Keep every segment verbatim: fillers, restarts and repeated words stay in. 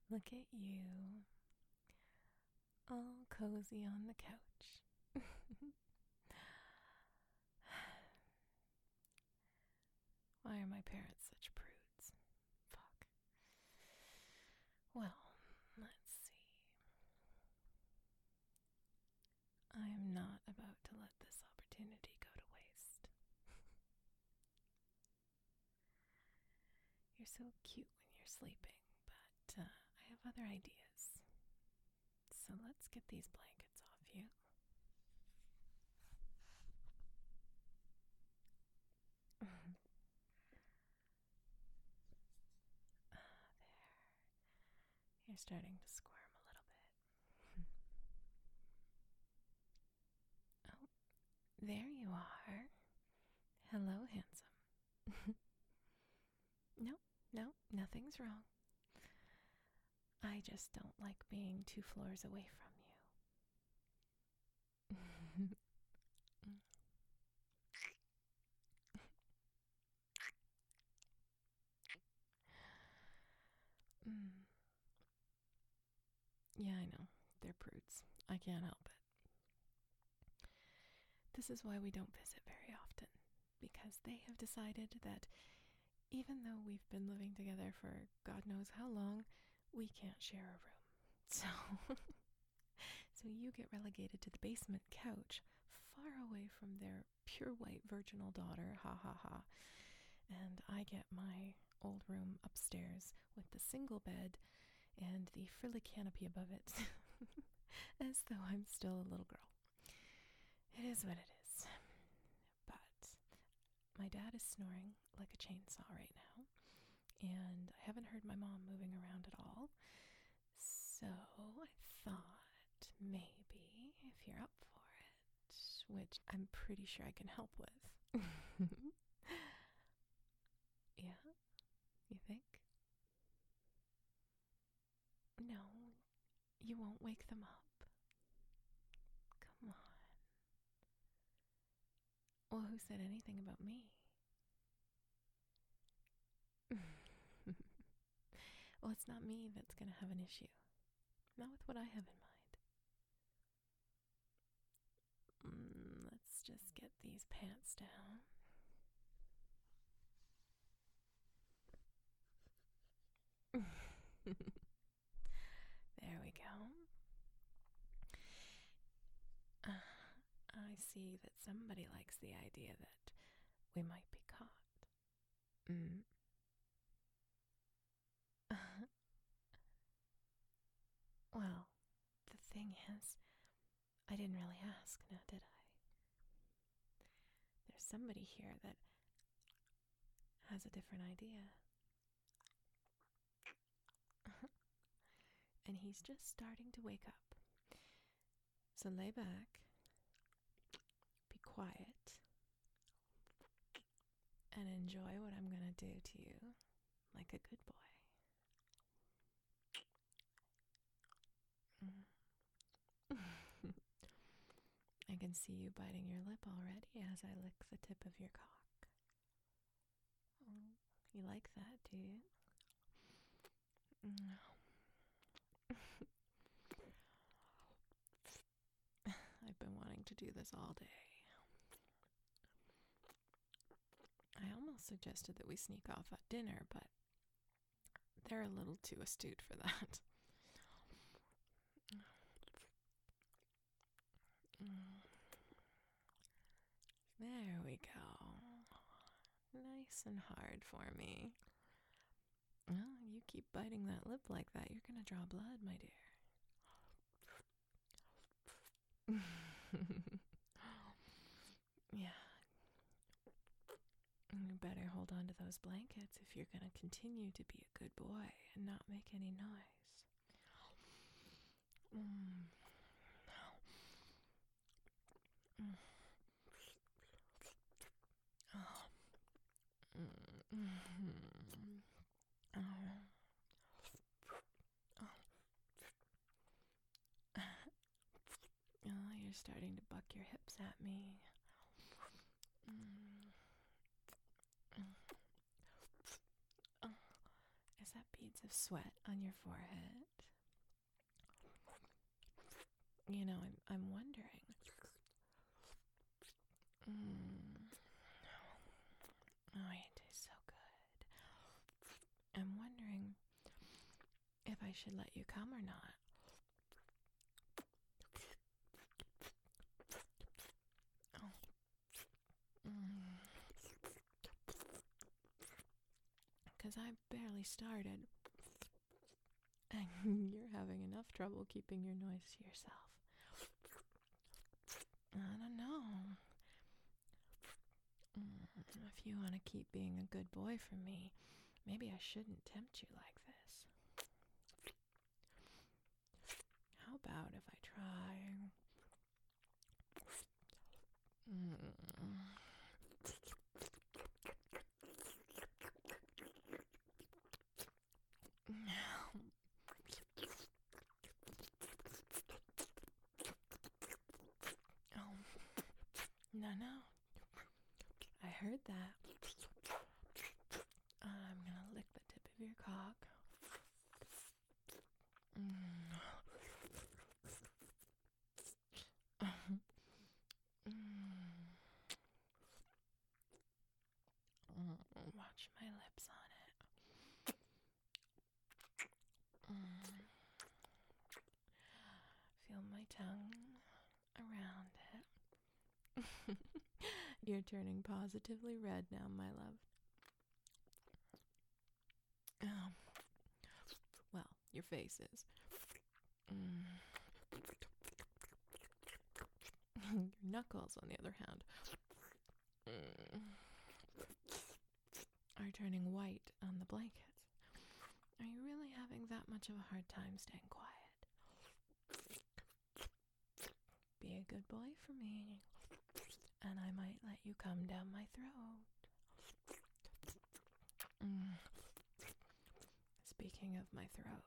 Look at you, all cozy on the couch. Why are my parents such prudes? Fuck. Well, let's see. I am not about to let this opportunity go to waste. You're so cute when you're sleeping, but uh, I have other ideas. So let's get these blankets off you. Ah, there. You're starting to squirm a little bit. Oh, there you are. Hello, handsome. No, no, nothing's wrong. I just don't like being two floors away from you. mm. Yeah, I know. They're prudes. I can't help it. This is why we don't visit very often, because they have decided that even though we've been living together for God knows how long, we can't share a room. So, so you get relegated to the basement couch, far away from their pure white virginal daughter, ha ha ha. And I get my old room upstairs with the single bed and the frilly canopy above it, as though I'm still a little girl. It is what it is. But my dad is snoring like a chainsaw right now, and I haven't heard my mom moving around at all. So I thought maybe if you're up for it, which I'm pretty sure I can help with. Yeah? You think? No, you won't wake them up. Come on. Well, who said anything about me? Well, it's not me that's going to have an issue. Not with what I have in mind. Mm, let's just get these pants down. There we go. Uh, I see that somebody likes the idea that we might be caught. Mm. Well, the thing is, I didn't really ask, now did I? There's somebody here that has a different idea. And he's just starting to wake up. So lay back, be quiet, and enjoy what I'm gonna do to you like a good boy. Mm. I can see you biting your lip already as I lick the tip of your cock. Oh, you like that, do you? Mm. I've been wanting to do this all day. I almost suggested that we sneak off at dinner, but they're a little too astute for that. There we go. Nice and hard for me. Well, you keep biting that lip like that, you're gonna draw blood, my dear. Yeah. You better hold on to those blankets if you're gonna continue to be a good boy and not make any noise. Mm. Mm. Oh. Mm. Oh. Oh. Oh, you're starting to buck your hips at me. Mm. Oh. Is that beads of sweat on your forehead? You know, I'm I'm wondering. Mm. Oh, you taste so good. I'm wondering if I should let you come or not. Oh. Mm. 'Cause I barely started. And you're having enough trouble keeping your noise to yourself. I don't know. Mm, if you want to keep being a good boy for me, maybe I shouldn't tempt you like this. How about if I try? Mm. Oh, no, no. I heard that. I'm gonna lick the tip of your cock. Mm. Mm. Watch my lips on it. Mm. Feel my tongue around it. You're turning positively red now, my love. Um, well, your face is. Mm. Your knuckles, on the other hand, mm, are turning white on the blankets. Are you really having that much of a hard time staying quiet? Be a good boy for me, and I might let you come down my throat. Mm. Speaking of my throat.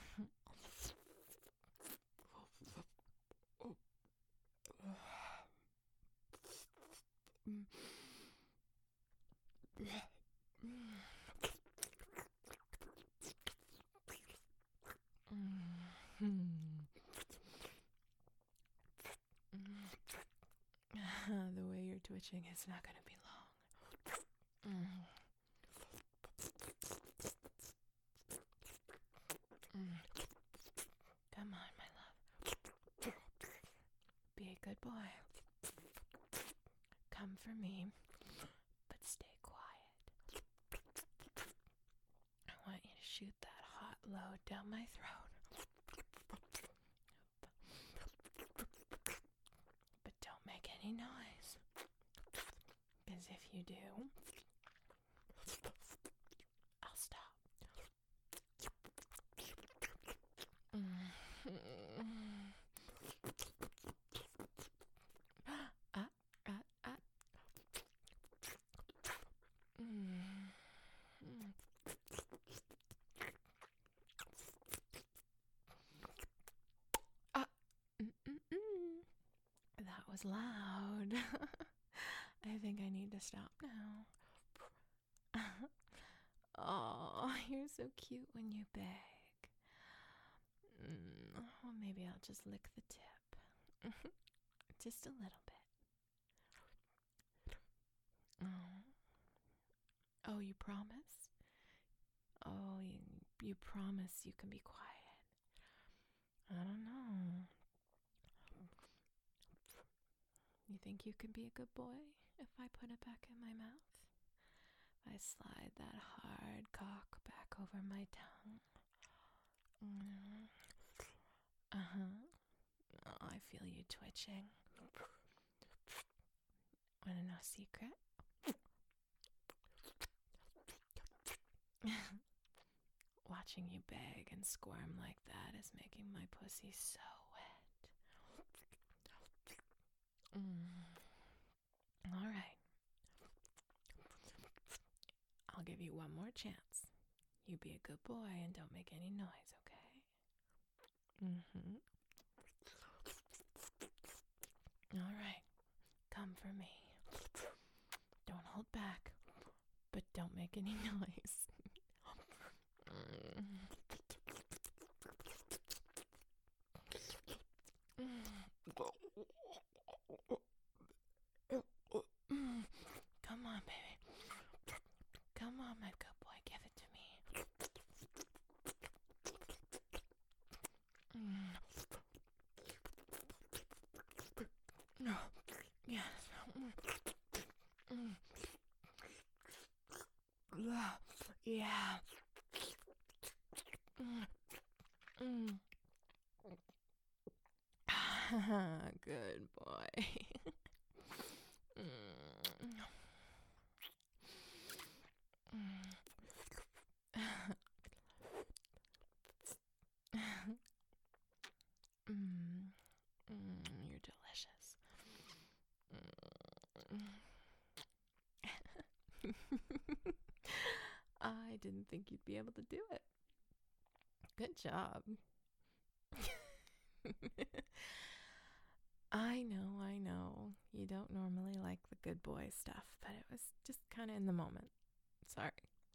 Mm. The way you're twitching is not going to be long. Mm. Mm. Come on, my love. Be a good boy. Come for me, but stay quiet. I want you to shoot that hot load down my throat. But don't make any noise. Because if you do, I'll stop. Mm. Ah, ah, ah. Mm. Mm. Ah. Mm-mm-mm. That was loud. I think I need to stop now. Oh, you're so cute when you beg. Mm, well, maybe I'll just lick the tip. Just a little bit. Oh. Oh, you promise? Oh, you, you promise you can be quiet. I don't know. You think you can be a good boy if I put it back in my mouth? If I slide that hard cock back over my tongue? Mm. Uh-huh. Oh, I feel you twitching. Wanna know a secret? Watching you beg and squirm like that is making my pussy so wet. Mm. All right. I'll give you one more chance. You be a good boy and don't make any noise, okay? Mm-hmm. All right. Come for me. Don't hold back, but don't make any noise. Mm. Come on, baby. Come on, my good boy. Give it to me. Mm. Yes. Mm. Yeah. Mm. Mm. Good boy. Mm. Mm. Mm. You're delicious. Mm. I didn't think you'd be able to do it. Good job. I know, I know. You don't normally like the good boy stuff, but it was just kind of in the moment. Sorry.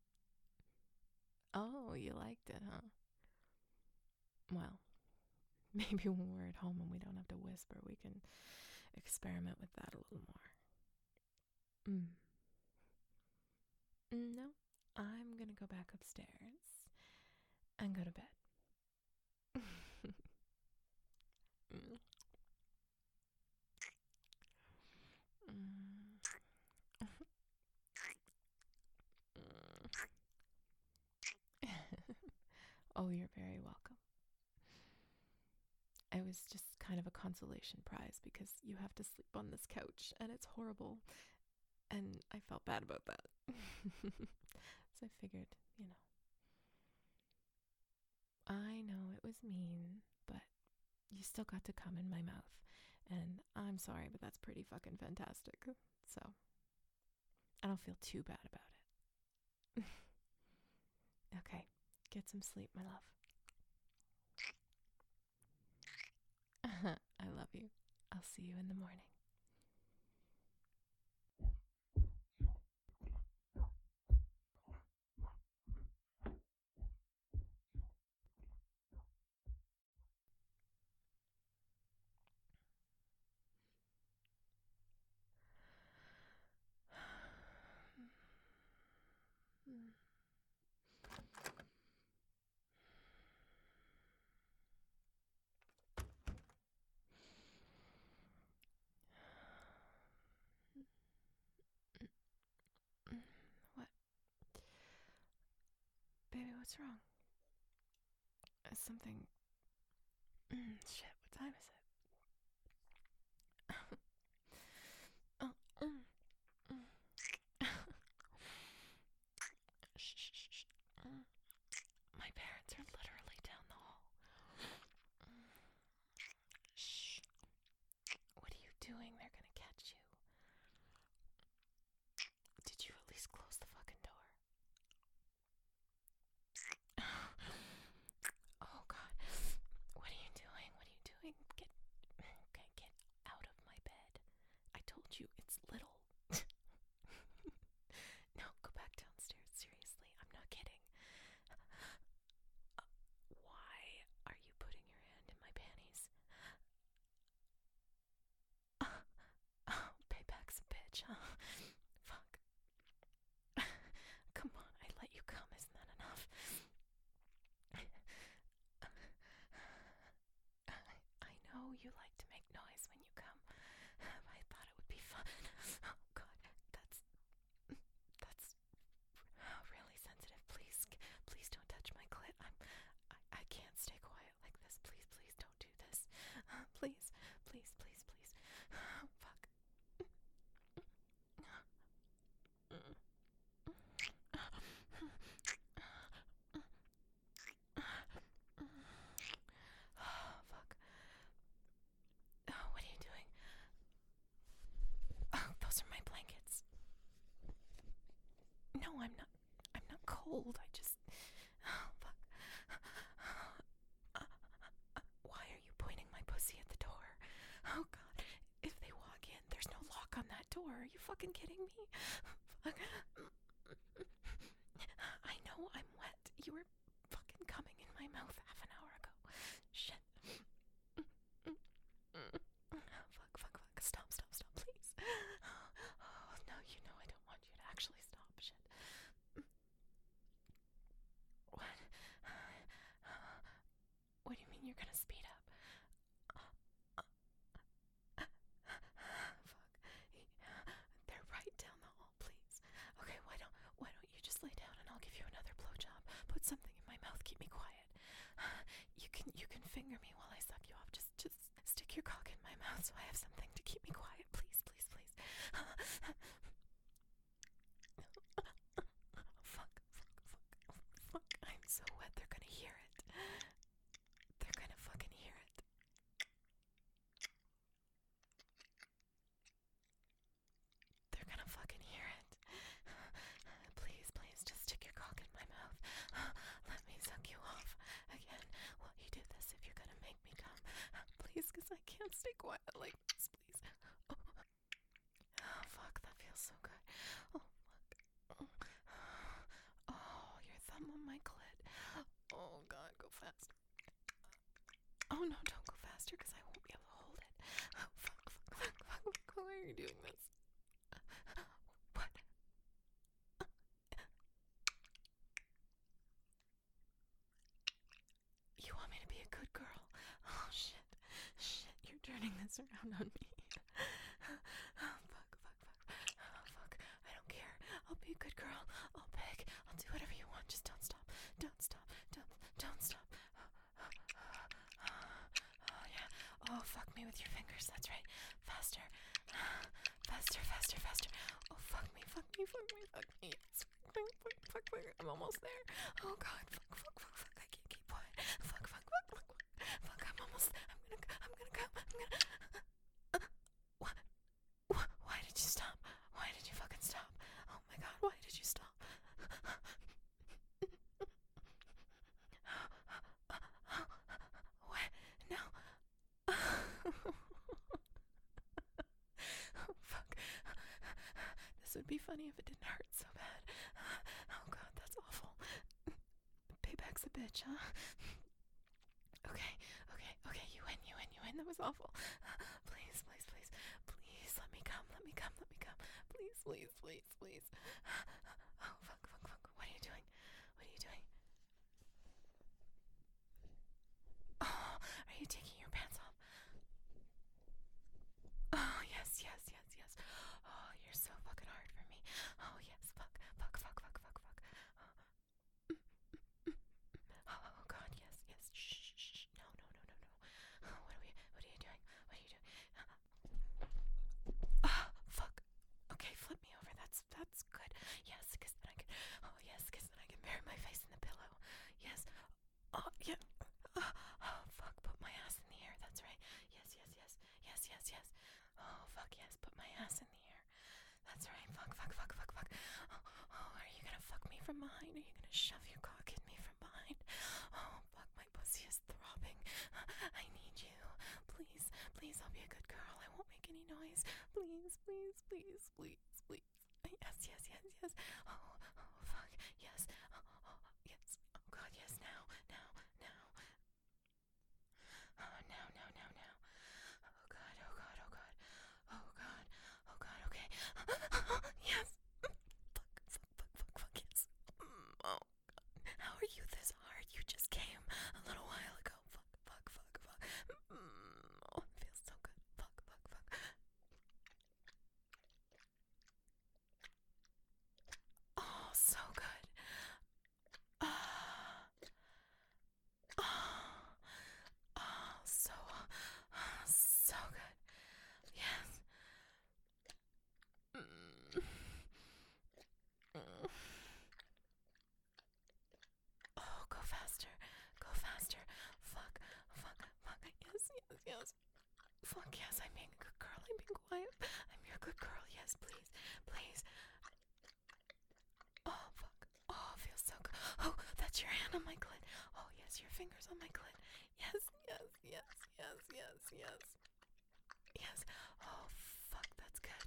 Oh, you liked it, huh? Well, maybe when we're at home and we don't have to whisper, we can experiment with that a little more. Mm. No, I'm gonna go back upstairs and go to bed. Mm. Mm. Oh, you're very welcome. It was just kind of a consolation prize because you have to sleep on this couch and it's horrible. And I felt bad about that. So I figured, you know. I know it was mean, but you still got to come in my mouth. And I'm sorry, but that's pretty fucking fantastic. So I don't feel too bad about it. Okay, get some sleep, my love. I love you. I'll see you in the morning. What? Baby, what's wrong? Uh, something. Shit, what time is it? Oh, mm, mm. Shh, shh, shh, shh. Mm. My parents are literally down the hall. Mm. Shh. What are you doing? They're gonna catch you. Did you at least close the fucking door? Oh god. What are you doing? What are you doing? Get okay, get out of my bed. I told you it's little. No, go back downstairs. Seriously, I'm not kidding. Uh, why are you putting your hand in my panties? Oh, payback's a bitch, huh? Fuck. Come on, I let you come. Isn't that enough? I know you like to make noise when you come. I thought it would be fun. Oh god, that's that's really sensitive. Please, please don't touch my clit. I'm I, I can't stay quiet like this. Please, please don't do this. Please, please, please, please. Fuck. Fuck. Oh, what are you doing? Oh, those are my blankets. No, I'm not. I'm not cold. I just. Oh, fuck. Why are you pointing my pussy at the door? Oh god. If they walk in, there's no lock on that door. Are you fucking kidding me? Fuck. I know I'm wet. You were fucking coming in my mouth half an hour ago. Shit. so I have something to keep me quiet. Please, please, please. Fuck, fuck, fuck, fuck. I'm so wet, they're gonna hear it. They're gonna fucking hear it. They're gonna fucking hear it. Please, please, just stick your cock in my mouth. Let me suck you off. Again, will you do this if you're gonna make me come? Please, because I can't stay quiet like this, please. Oh. Oh, fuck, that feels so good. Oh, fuck. Oh, your thumb on my clit. Oh, God, go faster. Oh, no, don't go faster, because I won't be able to hold it. Oh, fuck, fuck, fuck, fuck, fuck. Why are you doing this? What? You want me to be a good girl? Oh, shit. Shit, you're turning this around on me. Oh, fuck, fuck, fuck. Oh, fuck. I don't care. I'll be a good girl. I'll beg. I'll do whatever you want. Just don't stop. Don't stop. Don't, don't stop. Oh, yeah. Oh, fuck me with your fingers. That's right. Faster. Faster, faster, faster. Oh, fuck me, fuck me, fuck me, fuck me. Yes. Fuck, fuck, fuck, fuck. I'm almost there. Oh, God. Fuck, fuck, fuck, fuck. I can't keep quiet. Fuck, fuck, fuck, fuck, fuck. Fuck, I'm almost. I'm gonna, I'm gonna come. I'm gonna. What? What? Why did you stop? Why did you fucking stop? Oh my God, why did you stop? What? No. Oh, fuck. This would be funny if it didn't hurt so bad. Oh God, that's awful. Payback's a bitch, huh? Okay, okay, okay, you win, you win, you win. That was awful. Please, please, please, please, let me come, let me come, let me come. Please, please, please, please. Oh, fuck, fuck, fuck. What are you doing? What are you doing? Oh, are you taking your pants off? Oh, yes, yes, yes, yes. Oh, you're so fucking hard for me. Oh, yes, fuck, fuck, fuck, fuck, fuck, fuck. Oh, God, yes, yes. Shh, shh, shh. No, no, no, no, no. Oh, what are we, what are you doing? What are you doing? Ah, oh, fuck. Okay, flip me over. That's, that's good. Yes, because then I can, oh, yes, because then I can bury my face in the pillow. Yes. Oh, yeah. Oh, oh, fuck, put my ass in the air. That's right. Yes, yes, yes. Yes, yes, yes. Oh, fuck, yes, put my ass in the air. That's right. Fuck, fuck, fuck, fuck, fuck. Oh, oh, are you gonna fuck me from behind? Are you gonna shove your cock in me from behind? Oh, fuck, my pussy is throbbing. I need you. Please, please, I'll be a good girl. I won't make any noise. Please, please, please, please, please. Yes, yes, yes, yes. Oh, oh, fuck. Yes. Oh, oh, yes. Oh, God, yes. Now, now, now. Oh, now, now, now, now. Oh, God, oh, God, oh, God. Oh, God. Oh, God, okay. Yes. Fuck, fuck, fuck, fuck, fuck, yes. Mm, oh, God. How are you this hard? You just came a little while ago. Fuck, fuck, fuck, fuck. Mm, oh, it feels so good. Fuck, fuck, fuck. Oh, so good. Ah. Oh, oh, so, oh, so good. Yes. Mm. Mm. Oh, go faster. Go faster. Fuck, fuck, fuck. Yes, yes, yes. Fuck, yes, I'm being a good girl. I'm being quiet. I'm your good girl. Yes, please. Please. Oh, fuck. Oh, it feels so good. Oh, that's your hand on my clit. Oh, yes, your fingers on my clit. Yes, yes, yes, yes, yes, yes. Yes. Oh, fuck, that's good.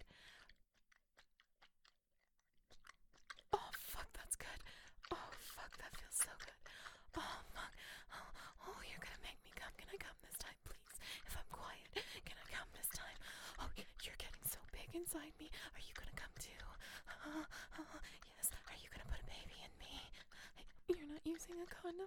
Oh, fuck, that's good. Oh, fuck, that feels so good. Oh, fuck. Oh, oh, you're gonna make me come. Can I come this time, please? If I'm quiet, can I come this time? Oh, you're getting so big inside me. Are you gonna come too? Uh, uh, yes. Are you gonna put a baby in me? You're not using a condom?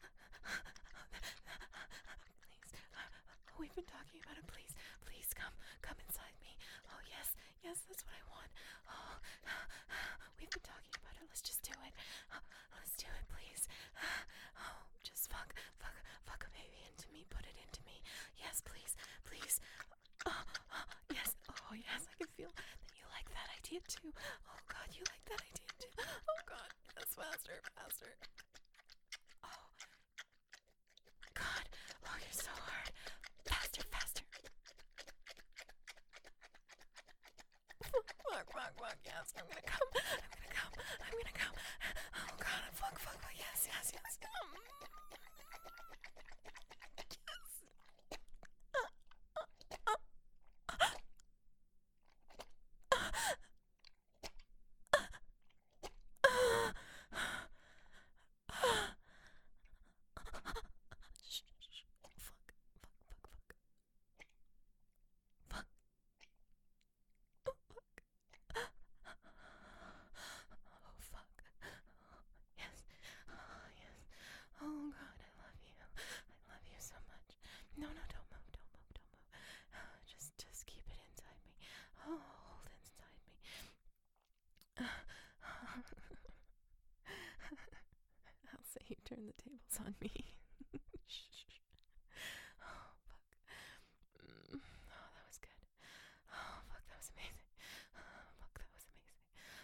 Please. Uh, we've been talking about it. Please. Please come. Come inside me. Oh, yes. Yes, that's what I want. Oh, we've been talking about it. Let's just do it. Uh, let's do it, please. Oh, just fuck, fuck, fuck a baby into me. Put it into me. Yes, please. Please. Oh, yes, I can feel that you like that idea too. Oh God, you like that idea too. Oh God, yes, faster, faster. Oh God, oh you're so hard. Faster, faster. Fuck, fuck, fuck, yes, I'm gonna come. I'm gonna come. I'm gonna come. Oh God, fuck, fuck, fuck, yes, yes, yes. Um, Shh, shh, shh. Fuck, fuck, fuck, fuck. Fuck. Oh, fuck. Oh, fuck. Yes. Oh, yes. Oh, God, I love you. I love you so much. No, no, don't move, don't move, don't move. Just, just keep it inside me. Oh, hold it inside me. I'll say you turn the tables on me. Shh. Oh, fuck. Mm. Oh, that was good. Oh, fuck, that was amazing. Oh, fuck, that was amazing.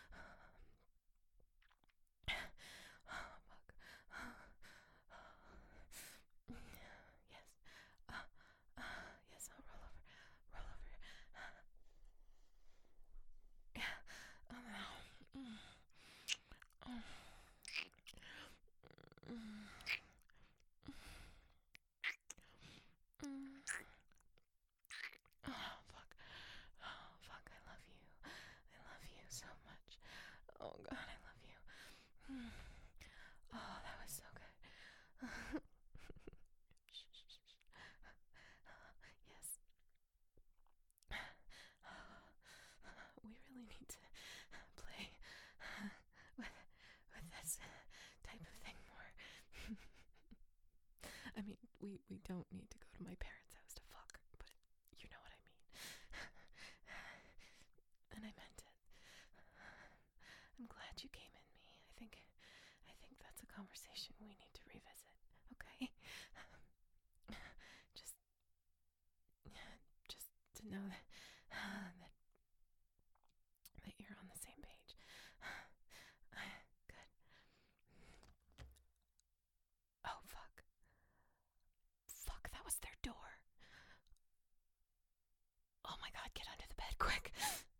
Oh, fuck. Yes. Uh, uh, yes, I'll roll over. Roll over. Yeah. Oh, no. Mm. Oh. Mm. Mm. Oh, fuck. Oh, fuck, I love you. I love you so much. Oh, God, I love you. Mm. Oh, that was so good. Shh, shh, shh, shh. Yes. We really need to play with with this type of thing more. I mean, we we don't need to go to my parents' house to fuck, but you know what I mean. And I meant it. I'm glad you came in me. I think I think that's a conversation we need to revisit. Okay? Just just to know that that that you're on the same page. Good. Oh fuck. Fuck, that was their door. Oh my God, get under the bed quick.